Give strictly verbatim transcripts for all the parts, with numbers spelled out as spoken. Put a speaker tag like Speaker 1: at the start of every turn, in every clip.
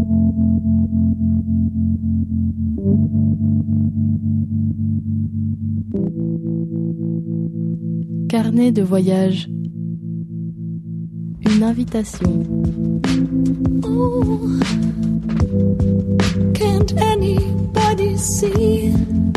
Speaker 1: Carnet de voyage. Une invitation. Oh, can't anybody see?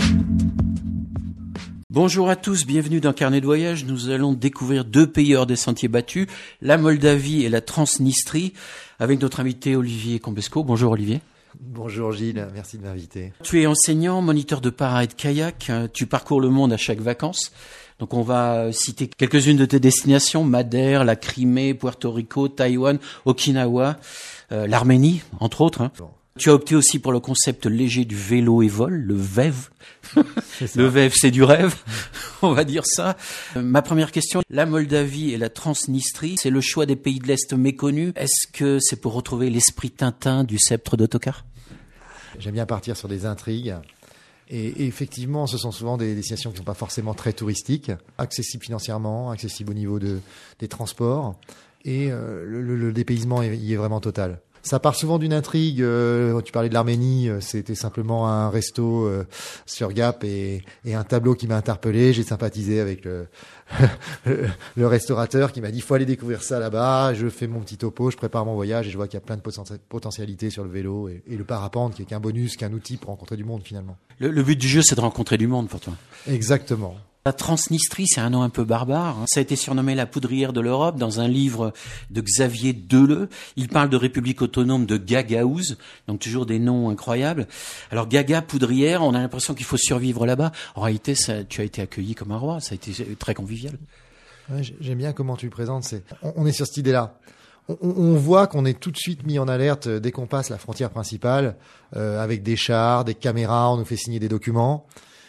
Speaker 2: Bonjour à tous, bienvenue dans Carnet de voyage. Nous allons découvrir deux pays hors des sentiers battus, la Moldavie et la Transnistrie, avec notre invité Olivier Combesco. Bonjour Olivier.
Speaker 3: Bonjour Gilles, merci de m'inviter.
Speaker 2: Tu es enseignant, moniteur de para et de kayak, tu parcours le monde à chaque vacances. Donc on va citer quelques-unes de tes destinations, Madère, la Crimée, Puerto Rico, Taïwan, Okinawa, euh, l'Arménie, entre autres. Hein. Bon. Tu as opté aussi pour le concept léger du vélo et vol, le V E V. Le V E V, c'est du rêve, on va dire ça. Euh, ma première question, la Moldavie et la Transnistrie, c'est le choix des pays de l'Est méconnus. Est-ce que c'est pour retrouver l'esprit Tintin du sceptre d'autocar ?
Speaker 3: J'aime bien partir sur des intrigues. Et, et effectivement, ce sont souvent des destinations qui ne sont pas forcément très touristiques, accessibles financièrement, accessibles au niveau de, des transports. Et euh, le, le, le dépaysement y est vraiment total. Ça part souvent d'une intrigue. Euh, tu parlais de l'Arménie, c'était simplement un resto euh, sur Gap et, et un tableau qui m'a interpellé. J'ai sympathisé avec le, le, le restaurateur qui m'a dit « faut aller découvrir ça là-bas ». Je fais mon petit topo, je prépare mon voyage et je vois qu'il y a plein de poten- potentialités sur le vélo et, et le parapente qui est qu'un bonus, qu'un outil pour rencontrer du monde finalement.
Speaker 2: Le, le but du jeu, c'est de rencontrer du monde pour toi.
Speaker 3: Exactement.
Speaker 2: La Transnistrie, c'est un nom un peu barbare. Ça a été surnommé la poudrière de l'Europe dans un livre de Xavier Deleu. Il parle de république autonome de Gagauz, donc toujours des noms incroyables. Alors Gaga, poudrière, on a l'impression qu'il faut survivre là-bas. En réalité, ça, tu as été accueilli comme un roi, ça a été très convivial.
Speaker 3: Ouais, j'aime bien comment tu le présentes. C'est, on, on est sur cette idée-là. On, on voit qu'on est tout de suite mis en alerte dès qu'on passe la frontière principale, euh, avec des chars, des caméras, on nous fait signer des documents.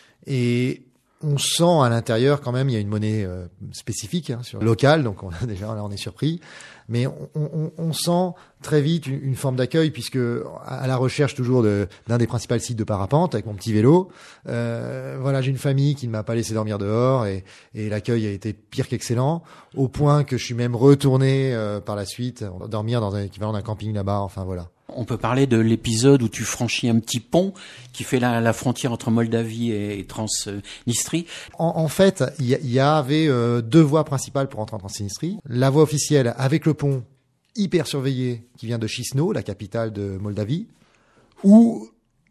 Speaker 3: Et on sent à l'intérieur quand même, il y a une monnaie euh, spécifique, hein, sur locale, donc on a déjà là on est surpris, mais on, on, on sent très vite une, une forme d'accueil puisque à la recherche toujours de, d'un des principaux sites de parapente avec mon petit vélo, euh, voilà, j'ai une famille qui ne m'a pas laissé dormir dehors et, et l'accueil a été pire qu'excellent, au point que je suis même retourné euh, par la suite dormir dans un équivalent d'un camping là-bas. Enfin voilà.
Speaker 2: On peut parler de l'épisode où tu franchis un petit pont qui fait la, la frontière entre Moldavie et, et Transnistrie.
Speaker 3: En, en fait, il y, y avait euh, deux voies principales pour entrer en Transnistrie. La voie officielle avec le pont hyper surveillé qui vient de Chisinau, la capitale de Moldavie, ou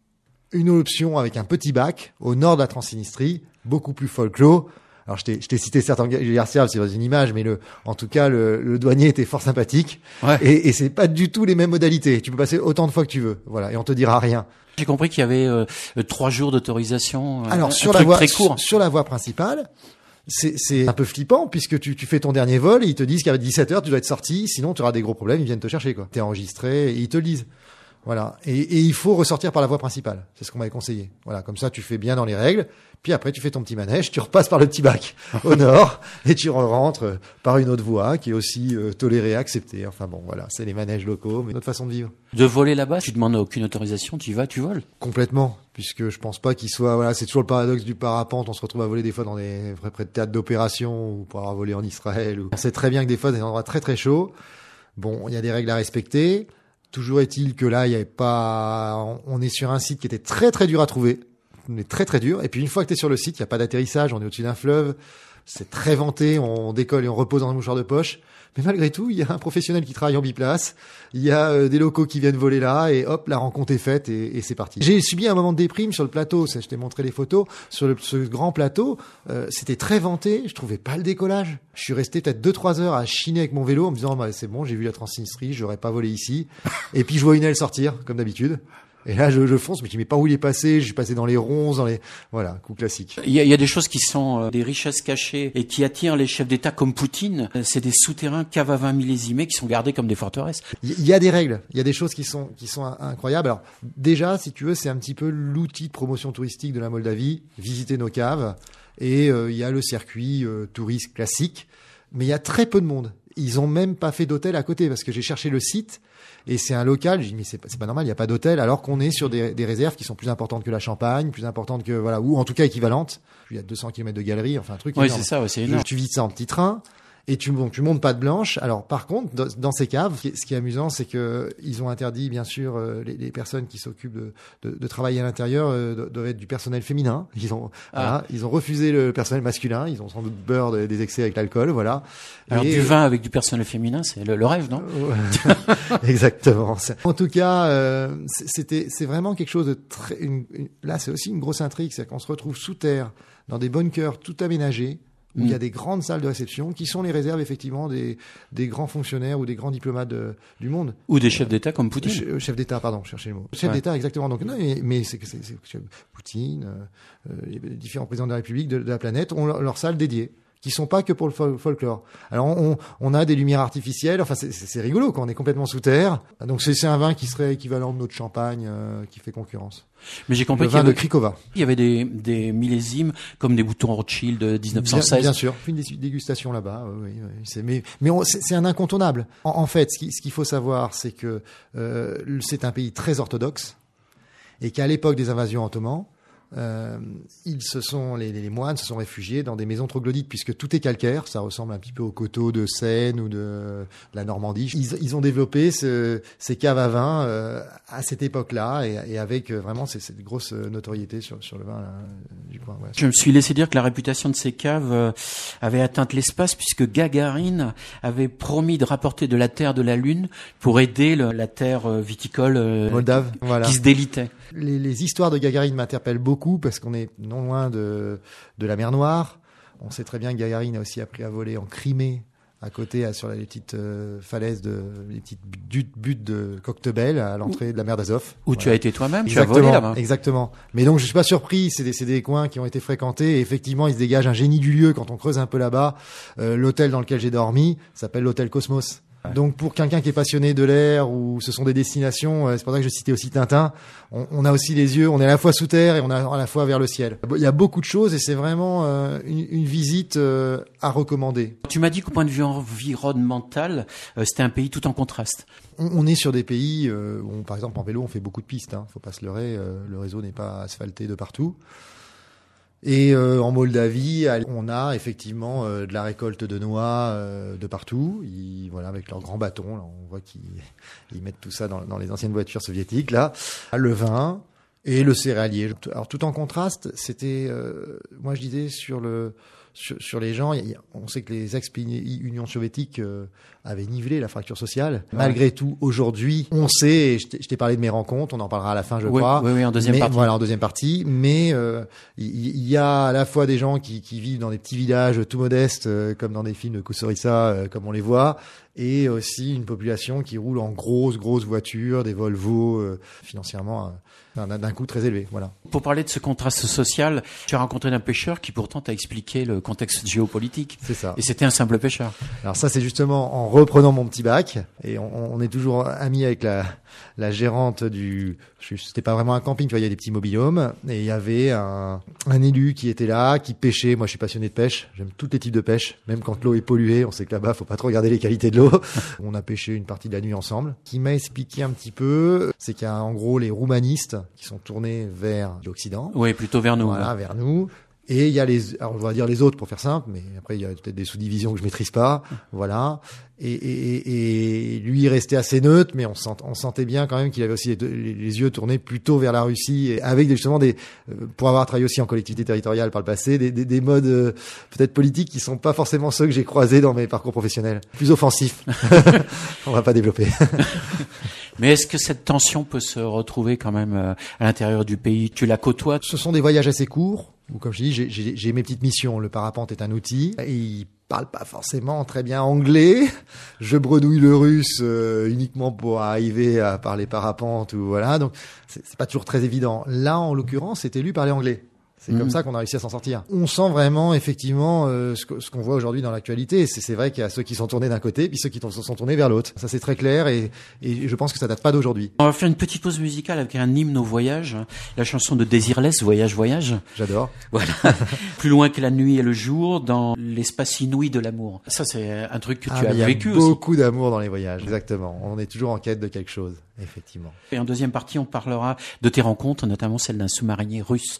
Speaker 3: une option avec un petit bac au nord de la Transnistrie, beaucoup plus folklore. Alors, je t'ai, je t'ai cité certains garciables, c'est une image, mais le, en tout cas, le, le douanier était fort sympathique. Ouais. Et, et c'est pas du tout les mêmes modalités. Tu peux passer autant de fois que tu veux. Voilà. Et on te dira rien.
Speaker 2: J'ai compris qu'il y avait euh, trois jours d'autorisation.
Speaker 3: Alors,
Speaker 2: un,
Speaker 3: sur
Speaker 2: un
Speaker 3: la voie,
Speaker 2: très court.
Speaker 3: Sur, sur la voie principale, c'est, c'est un peu flippant puisque tu, tu fais ton dernier vol et ils te disent qu'à dix-sept heures, tu dois être sorti. Sinon, tu auras des gros problèmes. Ils viennent te chercher, quoi. T'es enregistré et ils te le disent. Voilà. Et, et il faut ressortir par la voie principale. C'est ce qu'on m'avait conseillé. Voilà. Comme ça, tu fais bien dans les règles. Puis après, tu fais ton petit manège, tu repasses par le petit bac au nord et tu rentres par une autre voie qui est aussi euh, tolérée, acceptée. Enfin bon, voilà. C'est les manèges locaux, mais notre façon de vivre.
Speaker 2: De voler là-bas, tu demandes aucune autorisation, tu y vas, tu voles.
Speaker 3: Complètement. Puisque je pense pas qu'il soit, voilà, c'est toujours le paradoxe du parapente. On se retrouve à voler des fois dans des vrais près de théâtres d'opération ou pour avoir volé en Israël. Ou... On sait très bien que des fois, dans des endroits très très chauds. Bon, il y a des règles à respecter. Toujours est-il que là, il y avait pas, on est sur un site qui était très très dur à trouver, mais très très dur. Et puis une fois que tu es sur le site, il y a pas d'atterrissage, on est au-dessus d'un fleuve, c'est très venté, on décolle et on repose dans un mouchoir de poche. Mais malgré tout, il y a un professionnel qui travaille en biplace, il y a euh, des locaux qui viennent voler là, et hop, la rencontre est faite et, et c'est parti. J'ai subi un moment de déprime sur le plateau, ça, je t'ai montré les photos, sur le, ce grand plateau, euh, c'était très venté, je trouvais pas le décollage. Je suis resté peut-être deux trois heures à chiner avec mon vélo en me disant bah, c'est bon, j'ai vu la Transnistrie, j'aurais pas volé ici. Et puis je vois une aile sortir, comme d'habitude. Et là, je, je fonce, mais je ne sais pas où il est passé. Je suis passé dans les ronces, dans les, voilà, coup classique.
Speaker 2: Il y a, il y a des choses qui sont euh, des richesses cachées et qui attirent les chefs d'État comme Poutine. C'est des souterrains caves à vin millésimés qui sont gardés comme des forteresses.
Speaker 3: Il y a des règles. Il y a des choses qui sont, qui sont incroyables. Alors, déjà, si tu veux, c'est un petit peu l'outil de promotion touristique de la Moldavie. Visiter nos caves. Et, euh, il y a le circuit, euh, touriste classique. Mais il y a très peu de monde. Ils ont même pas fait d'hôtel à côté parce que j'ai cherché le site. Et c'est un local, je dis mais c'est pas, c'est pas normal, il n'y a pas d'hôtel alors qu'on est sur des, des réserves qui sont plus importantes que la Champagne, plus importantes que voilà, ou en tout cas équivalentes. Il y a deux cents kilomètres de galeries, enfin un truc
Speaker 2: oui,
Speaker 3: énorme.
Speaker 2: c'est ça, ouais, c'est énorme.
Speaker 3: Tu vis ça en petit train Et tu, bon, tu montes patte blanche. Alors, par contre, dans, dans ces caves, ce qui est, ce qui est amusant, c'est que ils ont interdit, bien sûr, euh, les, les personnes qui s'occupent de, de, de travailler à l'intérieur euh, doivent être du personnel féminin. Ils ont, ah. voilà, ils ont refusé le personnel masculin. Ils ont sans doute peur de, des excès avec l'alcool, voilà.
Speaker 2: Alors,
Speaker 3: et,
Speaker 2: du vin avec du personnel féminin, c'est le, le rêve, non?
Speaker 3: Exactement. En tout cas, euh, c'était, c'est vraiment quelque chose de très. Une, une, là, c'est aussi une grosse intrigue, c'est qu'on se retrouve sous terre, dans des bunkers tout aménagés, où mmh. il y a des grandes salles de réception qui sont les réserves effectivement des, des grands fonctionnaires ou des grands diplomates de, du monde.
Speaker 2: Ou des chefs d'État comme Poutine.
Speaker 3: Che, chef d'État, pardon, je cherchais le mot. Chef ouais. d'État, exactement. Donc, non, mais, mais c'est, c'est, c'est Poutine, euh, les différents présidents de la République, de, de la planète ont leur, leur salle dédiée, qui sont pas que pour le fol- folklore. Alors on, on a des lumières artificielles, enfin c'est, c'est, c'est rigolo quand on est complètement sous terre. Donc c'est, c'est un vin qui serait équivalent de notre champagne euh, qui fait concurrence.
Speaker 2: Mais j'ai compris
Speaker 3: le
Speaker 2: qu'il y
Speaker 3: vin
Speaker 2: avait,
Speaker 3: de Krikova.
Speaker 2: Il y avait des, des millésimes comme des boutons Rothschild de dix-neuf cent seize.
Speaker 3: Bien, bien sûr, une dégustation là-bas. Oui, oui, c'est, mais mais on, c'est, c'est un incontournable. En, en fait, ce, qui, ce qu'il faut savoir, c'est que euh, c'est un pays très orthodoxe et qu'à l'époque des invasions ottomanes, Euh, ils se sont, les, les moines se sont réfugiés dans des maisons troglodytes puisque tout est calcaire, ça ressemble un petit peu aux coteaux de Seine ou de, de la Normandie. Ils, ils ont développé ce, ces caves à vin euh, à cette époque-là et, et avec euh, vraiment cette, cette grosse notoriété sur, sur le vin là, du coin. Ouais.
Speaker 2: Je me suis laissé dire que la réputation de ces caves euh, avait atteint l'espace puisque Gagarine avait promis de rapporter de la terre de la Lune pour aider le, la terre viticole euh,
Speaker 3: moldave,
Speaker 2: qui,
Speaker 3: voilà.
Speaker 2: qui se délitait.
Speaker 3: Les, les histoires de Gagarine m'interpellent beaucoup parce qu'on est non loin de, de la mer Noire. On sait très bien que Gagarine a aussi appris à voler en Crimée, à côté, sur les petites euh, falaises, de, les petites buttes, buttes de Coquetebel à l'entrée de la mer d'Azov.
Speaker 2: Où
Speaker 3: voilà.
Speaker 2: Tu as été toi-même,
Speaker 3: exactement,
Speaker 2: tu as volé là-bas.
Speaker 3: Exactement. Mais donc je suis pas surpris, c'est des, c'est des coins qui ont été fréquentés et effectivement il se dégage un génie du lieu quand on creuse un peu là-bas. Euh, l'hôtel dans lequel j'ai dormi s'appelle l'hôtel Cosmos. Donc pour quelqu'un qui est passionné de l'air ou ce sont des destinations, c'est pour ça que je citais aussi Tintin, on, on a aussi les yeux, on est à la fois sous terre et on est à la fois vers le ciel. Il y a beaucoup de choses et c'est vraiment euh, une, une visite euh, à recommander.
Speaker 2: Tu m'as dit qu'au point de vue environnemental, euh, c'était un pays tout en contraste.
Speaker 3: On, on est sur des pays euh, où, on, par exemple en vélo, on fait beaucoup de pistes, hein, faut pas se leurrer, euh, le réseau n'est pas asphalté de partout. Et euh, en Moldavie, on a effectivement euh, de la récolte de noix euh, de partout. Ils, voilà, avec leurs grands bâtons, là, on voit qu'ils ils mettent tout ça dans, dans les anciennes voitures soviétiques. Là, le vin et le céréalier. Alors tout en contraste, c'était, euh, moi je disais sur le sur, sur les gens, y a, on sait que les ex-Unions soviétiques euh, avaient nivelé la fracture sociale. Ouais. Malgré tout, aujourd'hui, on sait, et je t'ai, je t'ai parlé de mes rencontres, on en parlera à la fin, je
Speaker 2: oui,
Speaker 3: crois.
Speaker 2: Oui, oui, en deuxième
Speaker 3: mais,
Speaker 2: partie.
Speaker 3: Voilà, en deuxième partie. Mais il euh, y, y a à la fois des gens qui, qui vivent dans des petits villages tout modestes, euh, comme dans des films de Kusturica, euh, comme on les voit, et aussi une population qui roule en grosses, grosses voitures, des Volvo, euh, financièrement, euh, d'un, d'un coût très élevé. Voilà.
Speaker 2: Pour parler de ce contraste social, tu as rencontré un pêcheur qui pourtant t'a expliqué le contexte géopolitique.
Speaker 3: C'est ça.
Speaker 2: Et c'était un simple pêcheur.
Speaker 3: Alors ça, c'est justement en reprenant mon petit bac, et on, on est toujours amis avec la, la gérante du... C'était pas vraiment un camping, tu vois, il y a des petits mobil-homes, et il y avait un, un élu qui était là, qui pêchait. Moi, je suis passionné de pêche, j'aime tous les types de pêche, même quand l'eau est polluée, on sait que là-bas, faut pas trop regarder les qualités de l'eau. On a pêché une partie de la nuit ensemble. Qui m'a expliqué un petit peu, c'est qu'il y a en gros les roumanistes qui sont tournés vers l'Occident.
Speaker 2: Oui, plutôt vers nous.
Speaker 3: Voilà,
Speaker 2: ouais.
Speaker 3: vers nous. Et il y a les, alors on va dire les autres pour faire simple, mais après il y a peut-être des sous-divisions que je maîtrise pas, voilà. Et, et, et lui il restait assez neutre, mais on, sent, on sentait bien quand même qu'il avait aussi les, les, les yeux tournés plutôt vers la Russie, et avec justement des, pour avoir travaillé aussi en collectivité territoriale par le passé, des, des, des modes euh, peut-être politiques qui sont pas forcément ceux que j'ai croisés dans mes parcours professionnels, plus offensifs. On va pas développer.
Speaker 2: Mais est-ce que cette tension peut se retrouver quand même euh, à l'intérieur du pays? Tu la côtoies?
Speaker 3: Ce sont des voyages assez courts. Ou comme je dis, j'ai, j'ai, j'ai mes petites missions. Le parapente est un outil. Et il parle pas forcément très bien anglais. Je bredouille le russe euh, uniquement pour arriver à parler parapente ou voilà. Donc c'est, c'est pas toujours très évident. Là, en l'occurrence, c'était lui parler anglais. C'est mmh. comme ça qu'on a réussi à s'en sortir. On sent vraiment effectivement euh, ce, que, ce qu'on voit aujourd'hui dans l'actualité. C'est, c'est vrai qu'il y a ceux qui sont tournés d'un côté, puis ceux qui sont tournés vers l'autre. Ça c'est très clair et, et je pense que ça date pas d'aujourd'hui.
Speaker 2: On va faire une petite pause musicale avec un hymne au voyage, la chanson de Désirless, Voyage, Voyage.
Speaker 3: J'adore.
Speaker 2: Voilà. Plus loin que la nuit et le jour, dans l'espace inouï de l'amour. Ça c'est un truc que
Speaker 3: ah,
Speaker 2: tu as vécu aussi.
Speaker 3: Il y a beaucoup d'amour dans les voyages, exactement. On est toujours en quête de quelque chose, effectivement.
Speaker 2: Et en deuxième partie, on parlera de tes rencontres, notamment celle d'un sous-marinier russe.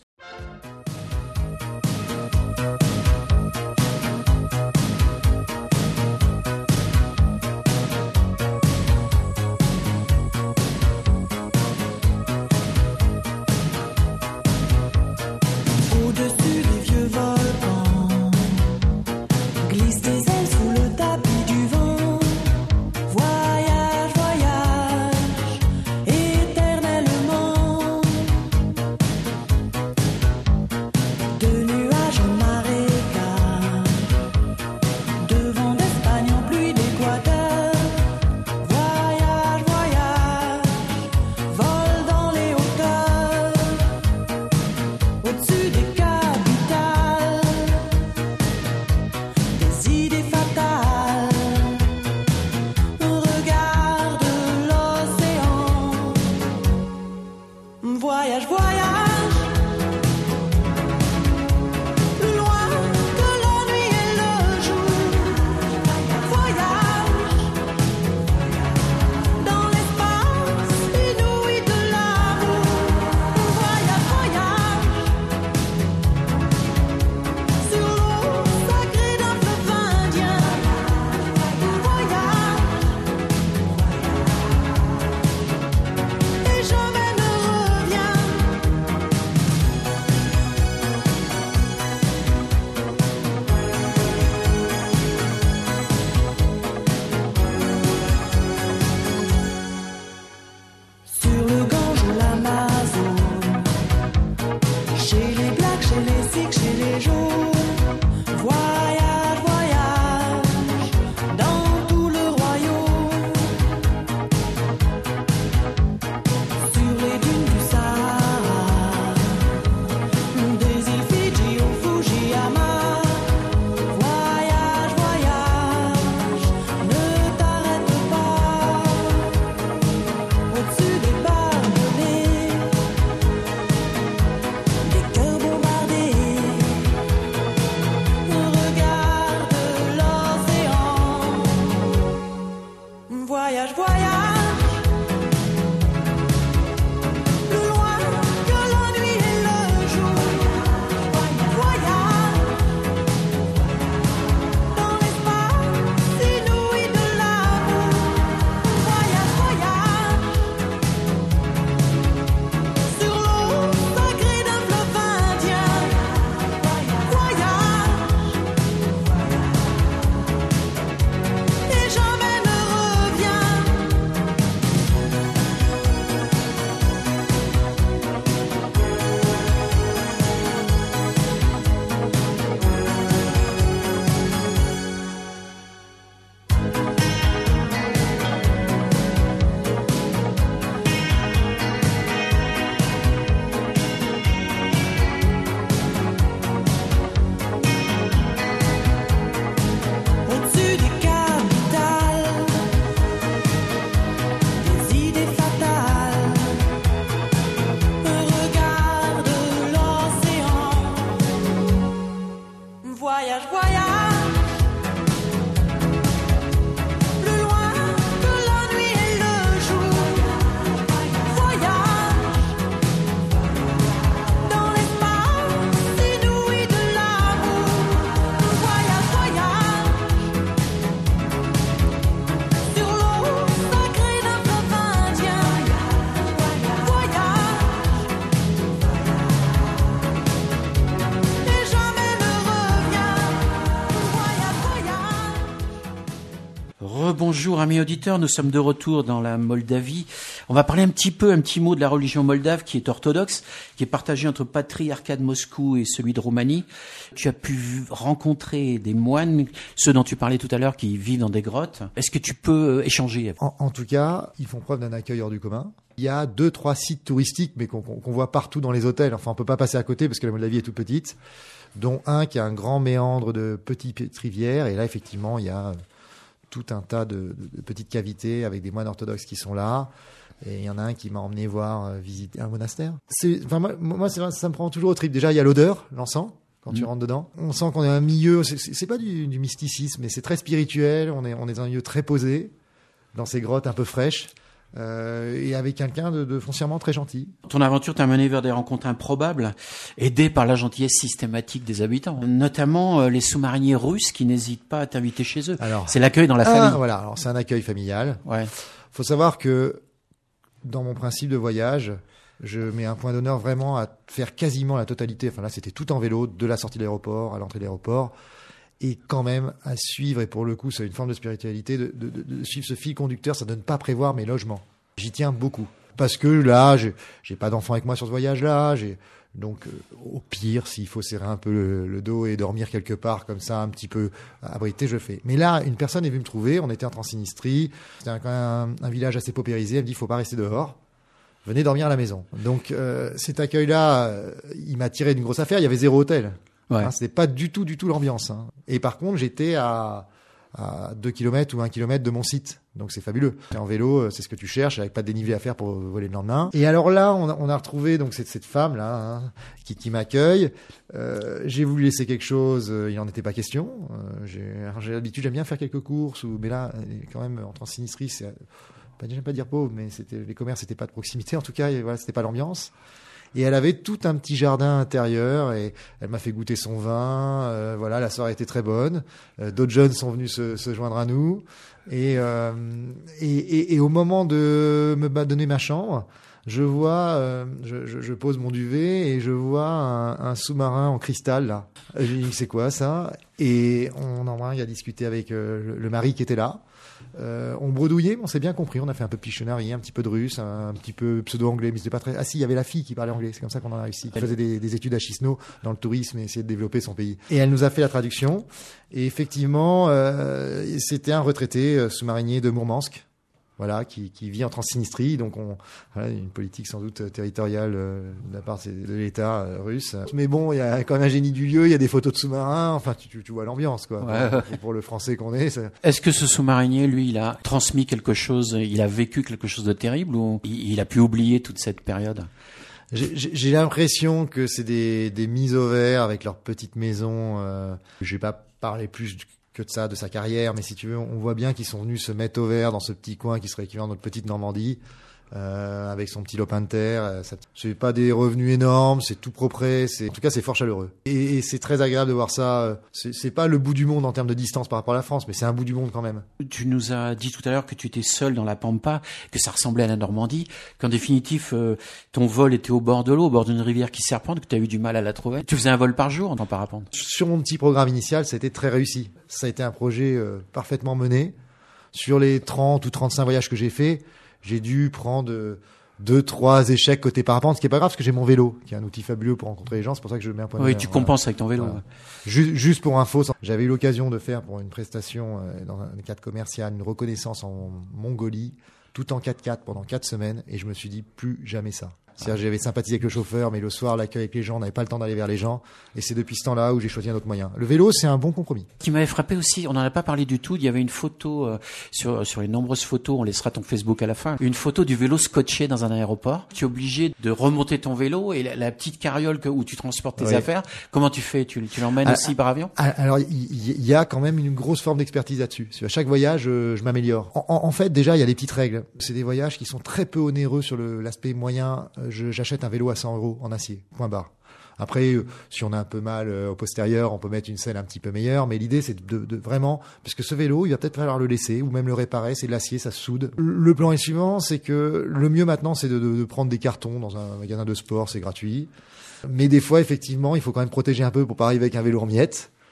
Speaker 2: bonjour amis auditeurs, nous sommes de retour dans la Moldavie. On va parler un petit peu, un petit mot de la religion moldave qui est orthodoxe, qui est partagée entre le patriarcat de Moscou et celui de Roumanie. Tu as pu rencontrer des moines, ceux dont tu parlais tout à l'heure, qui vivent dans des grottes. Est-ce que tu peux échanger?
Speaker 3: En, en tout cas, ils font preuve d'un accueil hors du commun. Il y a deux, trois sites touristiques, mais qu'on, qu'on voit partout dans les hôtels. Enfin, on peut pas passer à côté parce que la Moldavie est toute petite, dont un qui a un grand méandre de petites rivières. Et là, effectivement, il y a tout un tas de, de, de petites cavités avec des moines orthodoxes qui sont là. Et il y en a un qui m'a emmené voir euh, visiter un monastère. C'est, enfin, moi, moi c'est, ça me prend toujours au trip. Déjà, il y a l'odeur, l'encens, quand mmh. tu rentres dedans. On sent qu'on est un milieu, c'est, c'est, c'est pas du, du mysticisme, mais c'est très spirituel. On est, on est dans un milieu très posé, dans ces grottes un peu fraîches. Euh, et avec quelqu'un de, de foncièrement très gentil.
Speaker 2: Ton aventure t'a mené vers des rencontres improbables, aidé par la gentillesse systématique des habitants, notamment euh, les sous-mariniers russes qui n'hésitent pas à t'inviter chez eux. Alors, c'est l'accueil dans la
Speaker 3: ah,
Speaker 2: famille.
Speaker 3: Voilà, alors c'est un accueil familial.
Speaker 2: Ouais.
Speaker 3: Faut savoir que dans mon principe de voyage, je mets un point d'honneur vraiment à faire quasiment la totalité. Enfin là, c'était tout en vélo, de la sortie de l'aéroport à l'entrée de l'aéroport. Et quand même à suivre, et pour le coup c'est une forme de spiritualité, de, de, de, de suivre ce fil conducteur, ça de ne pas prévoir mes logements. J'y tiens beaucoup. Parce que là, j'ai, j'ai pas d'enfant avec moi sur ce voyage-là, j'ai, donc euh, au pire, s'il faut serrer un peu le, le dos et dormir quelque part comme ça, un petit peu abrité, je fais. Mais là, une personne est venue me trouver, on était en Transnistrie, c'était un, un, un village assez paupérisé, elle me dit, il faut pas rester dehors. Venez dormir à la maison. Donc euh, cet accueil-là, euh, il m'a tiré d'une grosse affaire, il y avait zéro hôtel. Ouais. Hein, c'était pas du tout, du tout l'ambiance. Hein. Et par contre, j'étais à, à deux kilomètres ou un kilomètre de mon site. Donc c'est fabuleux. Et en vélo, c'est ce que tu cherches, avec pas de dénivelé à faire pour voler le lendemain. Et alors là, on a, on a retrouvé donc cette, cette femme là hein, qui, qui m'accueille. Euh, j'ai voulu laisser quelque chose, euh, il n'en était pas question. Euh, j'ai, j'ai l'habitude, j'aime bien faire quelques courses, ou, mais là, quand même, en Transnistrie, c'est pas, j'aime pas dire pauvre, mais c'était, les commerces n'étaient pas de proximité. En tout cas, et voilà, c'était pas l'ambiance. Et elle avait tout un petit jardin intérieur et elle m'a fait goûter son vin. Euh, voilà, la soirée était très bonne. Euh, d'autres jeunes sont venus se, se joindre à nous. Et, euh, et, et, et au moment de me donner ma chambre, je vois, euh, je, je, je pose mon duvet et je vois un, un sous-marin en cristal là. J'ai dit c'est quoi ça? Et on en a discuté avec euh, le, le mari qui était là. Euh, on bredouillait, mais on s'est bien compris. On a fait un peu de Pictionary, un petit peu de russe, un, un petit peu pseudo-anglais, mais c'était pas très. Ah si, il y avait la fille qui parlait anglais. C'est comme ça qu'on en a réussi. Qui faisait des, des études à Chisinau dans le tourisme et essayait de développer son pays. Et elle nous a fait la traduction. Et effectivement, euh, c'était un retraité euh, sous-marinier de Mourmansk. Voilà, qui, qui vit en Transnistrie, donc on, voilà, une politique sans doute territoriale euh, de la part de l'État euh, russe. Mais bon, il y a quand même un génie du lieu, il y a des photos de sous-marins, enfin tu, tu vois l'ambiance quoi. Ouais. Pour, pour le Français qu'on est. Ça...
Speaker 2: Est-ce que ce sous-marinier, lui, il a transmis quelque chose, il a vécu quelque chose de terrible ou il, il a pu oublier toute cette période?
Speaker 3: J'ai, j'ai l'impression que c'est des, des mises au vert avec leur petite maison. Euh, je vais pas parler plus que de ça, de sa carrière, mais si tu veux, on voit bien qu'ils sont venus se mettre au vert dans ce petit coin qui serait équivalent de notre petite Normandie, euh, avec son petit lopin de terre. Ça, c'est pas des revenus énormes, c'est tout propre, c'est, en tout cas, c'est fort chaleureux. Et, et c'est très agréable de voir ça. C'est, c'est pas le bout du monde en termes de distance par rapport à la France, mais c'est un bout du monde quand même.
Speaker 2: Tu nous as dit tout à l'heure que tu étais seul dans la Pampa, que ça ressemblait à la Normandie, qu'en définitif, euh, ton vol était au bord de l'eau, au bord d'une rivière qui serpente, que tu as eu du mal à la trouver. Tu faisais un vol par jour en parapente.
Speaker 3: Sur mon petit programme initial, ça a été très réussi. Ça a été un projet euh, parfaitement mené. Sur les trente ou trente-cinq voyages que j'ai fait, j'ai dû prendre euh, deux, trois échecs côté parapente, ce qui est pas grave parce que j'ai mon vélo, qui est un outil fabuleux pour rencontrer les gens. C'est pour ça que je le mets un point de
Speaker 2: Oui,
Speaker 3: mer,
Speaker 2: tu
Speaker 3: voilà.
Speaker 2: compenses avec ton vélo. Voilà.
Speaker 3: Juste, juste pour info, j'avais eu l'occasion de faire pour une prestation euh, dans un cadre commercial une reconnaissance en Mongolie, tout en quatre-quatre pendant quatre semaines, et je me suis dit plus jamais ça. C'est-à-dire, j'avais sympathisé avec le chauffeur, mais le soir, l'accueil avec les gens, on n'avait pas le temps d'aller vers les gens. Et c'est depuis ce temps-là où j'ai choisi un autre moyen. Le vélo, c'est un bon compromis.
Speaker 2: Ce qui m'avait frappé aussi, on n'en a pas parlé du tout, il y avait une photo, euh, sur, sur les nombreuses photos, on laissera ton Facebook à la fin, une photo du vélo scotché dans un aéroport. Tu es obligé de remonter ton vélo et la, la petite carriole que, où tu transportes tes oui. affaires, comment tu fais? Tu, tu l'emmènes ah, aussi par avion?
Speaker 3: Alors, il y, y a quand même une grosse forme d'expertise là-dessus. À chaque voyage, je, je m'améliore. En, en, en fait, déjà, il y a des petites règles. C'est des voyages qui sont très peu onéreux sur le, l'aspect moyen. Je, j'achète un vélo à cent euros en acier, point barre. Après, euh, si on a un peu mal euh, au postérieur, on peut mettre une selle un petit peu meilleure, mais l'idée, c'est de, de vraiment, puisque ce vélo, il va peut-être falloir le laisser, ou même le réparer, c'est de l'acier, ça se soude. Le plan est suivant, c'est que le mieux maintenant, c'est de, de, de prendre des cartons dans un magasin de sport, c'est gratuit. Mais des fois, effectivement, il faut quand même protéger un peu pour pas arriver avec un vélo en miettes.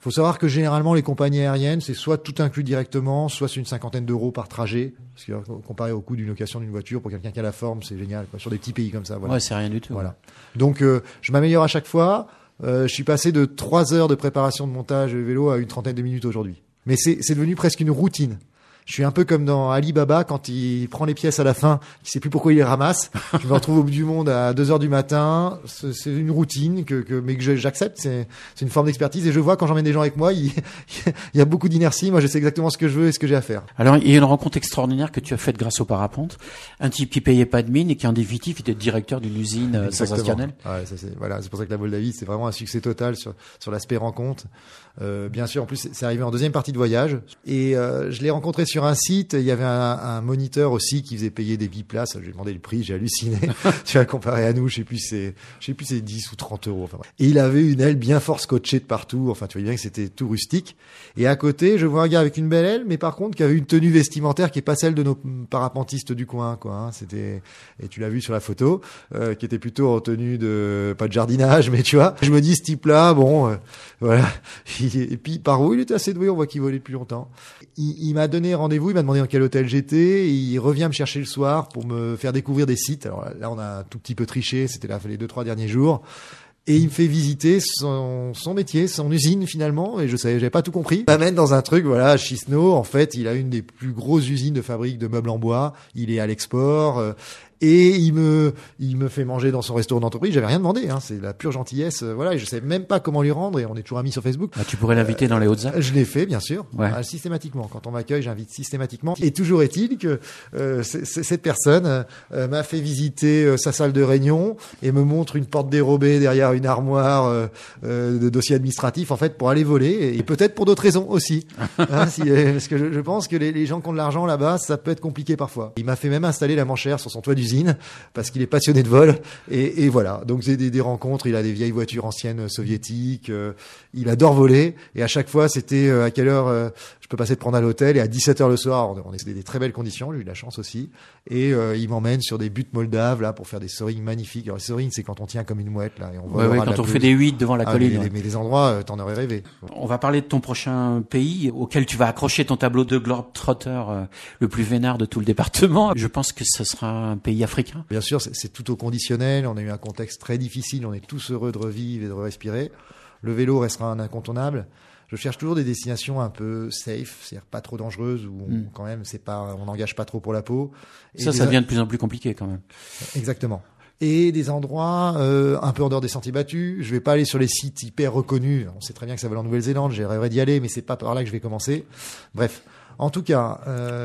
Speaker 3: Faut savoir que généralement les compagnies aériennes, c'est soit tout inclus directement, soit c'est une cinquantaine d'euros par trajet. Parce que comparé au coût d'une location d'une voiture, pour quelqu'un qui a la forme, c'est génial, quoi. Sur des petits pays comme ça. Voilà.
Speaker 2: Ouais, c'est rien du tout.
Speaker 3: Voilà. Donc euh, je m'améliore à chaque fois. Euh, je suis passé de trois heures de préparation de montage vélo à une trentaine de minutes aujourd'hui. Mais c'est, c'est devenu presque une routine. Je suis un peu comme dans Ali Baba quand il prend les pièces à la fin, il sait plus pourquoi il les ramasse. Je me retrouve au bout du monde à deux heures du matin. C'est, c'est une routine que, que mais que j'accepte. C'est, c'est une forme d'expertise et je vois quand j'emmène des gens avec moi, il, il y a beaucoup d'inertie. Moi, je sais exactement ce que je veux et ce que j'ai à faire.
Speaker 2: Alors, il y a une rencontre extraordinaire que tu as faite grâce au parapente. Un type qui payait pas de mine et qui en définitive était directeur d'une usine euh, sensationnelle.
Speaker 3: Ouais, ça c'est voilà, c'est pour ça que la Moldavie, c'est vraiment un succès total sur sur l'aspect rencontre. Euh, bien sûr, en plus, c'est arrivé en deuxième partie de voyage et euh, je l'ai rencontré sur un site. Il y avait un, un moniteur aussi qui faisait payer des biplaces. Je lui ai demandé le prix, j'ai halluciné. Tu vas comparer à nous, je sais plus c'est, je sais plus c'est dix ou trente euros. Enfin, et il avait une aile bien fort scotchée de partout. Enfin, tu vois bien que c'était tout rustique. Et à côté, je vois un gars avec une belle aile, mais par contre qui avait une tenue vestimentaire qui est pas celle de nos parapentistes du coin, quoi. Hein. C'était, et tu l'as vu sur la photo, euh, qui était plutôt en tenue de pas de jardinage, mais tu vois. Je me dis ce type-là, bon, euh, voilà. Et puis par où il était assez doué, on voit qu'il volait depuis longtemps. Il, il m'a donné rendez-vous, il m'a demandé dans quel hôtel j'étais, et il revient me chercher le soir pour me faire découvrir des sites. Alors là, on a un tout petit peu triché, c'était là les deux trois derniers jours. Et il me fait visiter son, son métier, son usine finalement, et je savais, j'avais pas tout compris. Il m'amène dans un truc, voilà, Chisno, en fait, il a une des plus grosses usines de fabrique de meubles en bois, il est à l'export, euh, et il me, il me fait manger dans son restaurant d'entreprise. J'avais rien demandé, hein, c'est la pure gentillesse, euh, voilà, et je savais même pas comment lui rendre, et on est toujours amis sur Facebook.
Speaker 2: Ah, tu pourrais l'inviter euh, dans les Hautes-Alpes.
Speaker 3: Je l'ai fait, bien sûr,
Speaker 2: ouais.
Speaker 3: euh, systématiquement. Quand on m'accueille, j'invite systématiquement. Et toujours est-il que euh, c- c- cette personne euh, m'a fait visiter euh, sa salle de réunion et me montre une porte dérobée derrière une armoire euh, euh, de dossiers administratifs, en fait, pour aller voler, et peut-être pour d'autres raisons aussi. Hein, si, euh, parce que je, je pense que les, les gens qui ont de l'argent là-bas, ça peut être compliqué parfois. Il m'a fait même installer la manchère sur son toit d'usine, parce qu'il est passionné de vol, et, et voilà. Donc c'est des, des rencontres, il a des vieilles voitures anciennes soviétiques, euh, il adore voler, et à chaque fois, c'était euh, à quelle heure euh, je peux passer de prendre à l'hôtel, et à dix-sept heures le soir, on, on est des, des très belles conditions, j'ai eu de la chance aussi, et euh, il m'emmène sur des buttes moldaves, là, pour faire des soarings magnifiques. Alors les soarings, c'est quand on tient comme une mouette, là, et on
Speaker 2: ouais, ouais, quand on fait des huit devant la
Speaker 3: ah,
Speaker 2: colline.
Speaker 3: Mais,
Speaker 2: ouais.
Speaker 3: mais des endroits, euh, t'en aurais rêvé.
Speaker 2: On va parler de ton prochain pays auquel tu vas accrocher ton tableau de Globetrotter euh, le plus vénard de tout le département. Je pense que ce sera un pays africain.
Speaker 3: Bien sûr, c'est, c'est tout au conditionnel. On a eu un contexte très difficile. On est tous heureux de revivre et de respirer. Le vélo restera un incontournable. Je cherche toujours des destinations un peu safe, c'est-à-dire pas trop dangereuses, où on, mm. quand même, c'est pas, on n'engage pas trop pour la peau.
Speaker 2: Et ça, ça devient de plus en plus compliqué quand même.
Speaker 3: Exactement. Et des endroits euh, un peu en dehors des sentiers battus. Je vais pas aller sur les sites hyper reconnus. On sait très bien que ça vole en Nouvelle-Zélande. J'ai rêvé d'y aller, mais c'est pas par là que je vais commencer. Bref. En tout cas,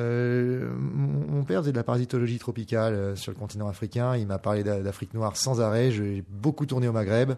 Speaker 3: euh, mon père faisait de la parasitologie tropicale euh, sur le continent africain. Il m'a parlé d'Afrique noire sans arrêt. J'ai beaucoup tourné au Maghreb.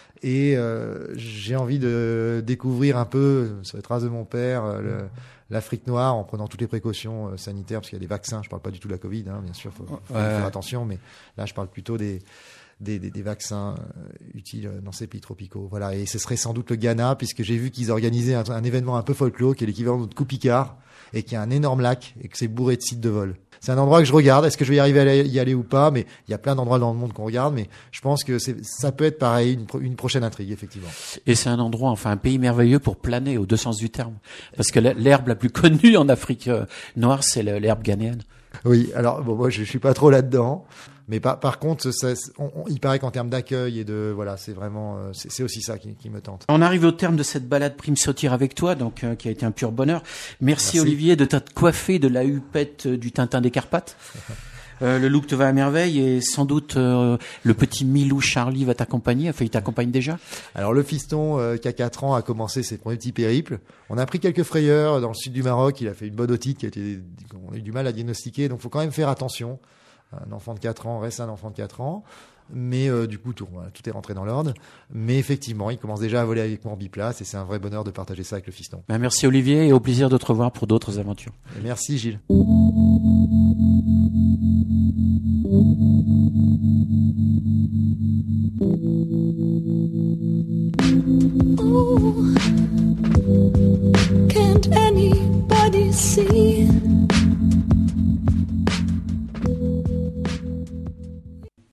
Speaker 3: Et euh, j'ai envie de découvrir un peu, sur les traces de mon père, euh, le, l'Afrique noire, en prenant toutes les précautions euh, sanitaires, parce qu'il y a des vaccins. Je parle pas du tout de la Covid, hein, bien sûr, faut, faut ouais. faire attention, mais là, je parle plutôt des des, des, des vaccins euh, utiles dans ces pays tropicaux. Voilà, et ce serait sans doute le Ghana, puisque j'ai vu qu'ils organisaient un, un événement un peu folklore, qui est l'équivalent de notre Coupe Picard, et qui a un énorme lac, et que c'est bourré de sites de vol. C'est un endroit que je regarde. Est-ce que je vais y arriver à y aller ou pas? Mais il y a plein d'endroits dans le monde qu'on regarde. Mais je pense que c'est, ça peut être pareil, une, pro, une prochaine intrigue, effectivement.
Speaker 2: Et c'est un endroit, enfin un pays merveilleux pour planer, aux deux sens du terme. Parce que l'herbe la plus connue en Afrique noire, c'est l'herbe ghanéenne.
Speaker 3: Oui, alors bon, moi je, je suis pas trop là-dedans. Mais par, par contre, ça, on, on, il paraît qu'en termes d'accueil et de voilà, c'est vraiment, c'est, c'est aussi ça qui, qui me tente.
Speaker 2: On arrive au terme de cette balade prime sautir avec toi, donc euh, qui a été un pur bonheur. Merci, Merci. Olivier de t'être coiffé de la hupette du Tintin des Carpates. Euh, le look te va à merveille et sans doute euh, le petit Milou Charlie va t'accompagner. Enfin, il t'accompagne déjà.
Speaker 3: Alors le fiston euh, qui a quatre ans a commencé ses premiers petits périples. On a pris quelques frayeurs dans le sud du Maroc. Il a fait une bonne otite qui a été, on a eu du mal à diagnostiquer. Donc faut quand même faire attention. Un enfant de quatre ans reste un enfant de quatre ans. Mais euh, du coup, tout, voilà, tout est rentré dans l'ordre. Mais effectivement, il commence déjà à voler avec moi en biplace et c'est un vrai bonheur de partager ça avec le fiston.
Speaker 2: Ben, merci Olivier et au plaisir de te revoir pour d'autres aventures.
Speaker 3: Et merci Gilles.
Speaker 1: Oh, can't anybody see?